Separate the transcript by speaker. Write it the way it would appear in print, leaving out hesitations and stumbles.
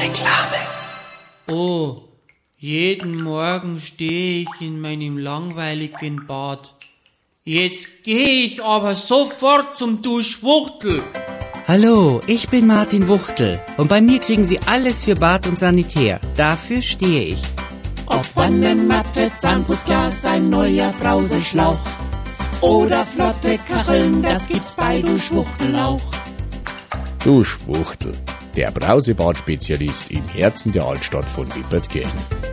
Speaker 1: Reklame.
Speaker 2: Oh, jeden Morgen stehe ich in meinem langweiligen Bad. Jetzt gehe ich aber sofort zum Duschwuchtel.
Speaker 3: Hallo, ich bin Martin Wuchtel und bei mir kriegen Sie alles für Bad und Sanitär. Dafür stehe ich.
Speaker 1: Ob Wannenmatte, Zahnputzglas, ein neuer Brauseschlauch oder flotte Kacheln, das gibt's bei Duschwuchtel auch.
Speaker 4: Duschwuchtel, der Brausebad-Spezialist im Herzen der Altstadt von Wippertskirchen.